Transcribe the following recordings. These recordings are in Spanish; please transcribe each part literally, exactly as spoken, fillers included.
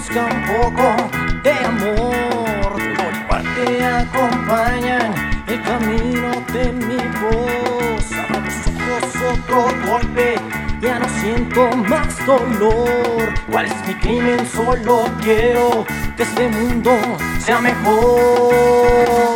busca un poco de amor. Por te acompañan el camino de mi voz. Abro los ojos, otro golpe, ya no siento más dolor. ¿Cuál es mi crimen? Solo quiero que este mundo sea mejor.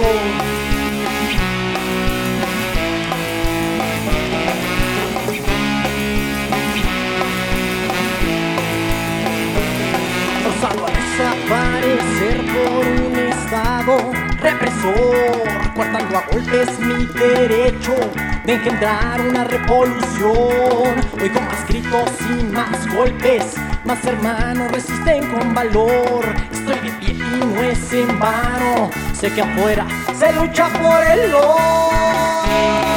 Forzado a desaparecer por un estado represor, cortando a golpes mi derecho de engendrar una revolución. Hoy con más gritos y más golpes, más hermanos resisten con valor. Estoy de pie y no es en vano, sé que afuera se lucha por el oro.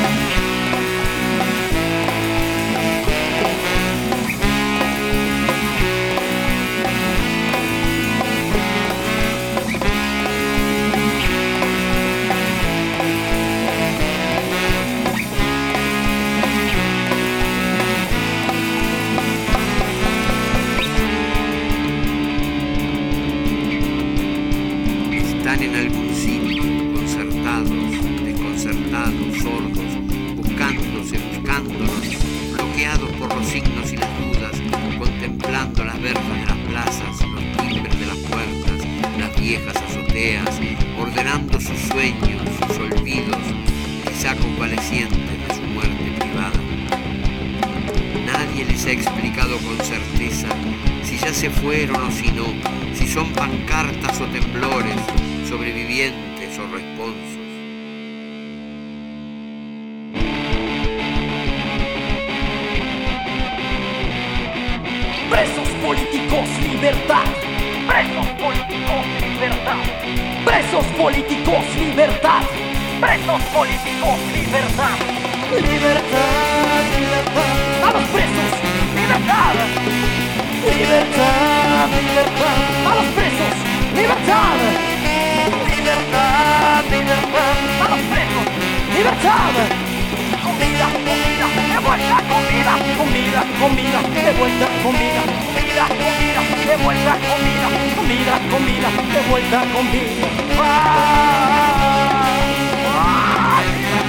En algún sitio, concertados, desconcertados, sordos, buscándose, buscándonos, bloqueados por los signos y las dudas, contemplando las verjas de las plazas, los timbres de las puertas, las viejas azoteas, ordenando sus sueños, sus olvidos, quizá convalecientes de su muerte privada. Nadie les ha explicado con certeza si ya se fueron o si no, si son pancartas o temblores, sobrevivientes o responsos. Presos políticos, libertad. Presos políticos, libertad. Presos políticos, libertad. Presos políticos, libertad. Libertad, libertad. A los presos, libertad. Libertad, libertad. A los presos, libertad. Libertad, libertad. A los presos, libertad. Comida, comida, de vuelta, comida, comida, comida, de vuelta, comida, comida, comida, de vuelta, comida, comida, comida, de vuelta, comida. ¡Ah! ¡Ah!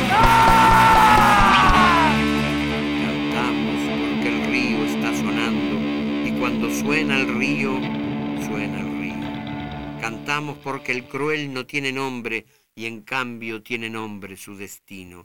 ¡Ah! Cantamos porque el río está sonando y cuando suena el río, suena el río. Cantamos porque el cruel no tiene nombre y en cambio tiene nombre su destino.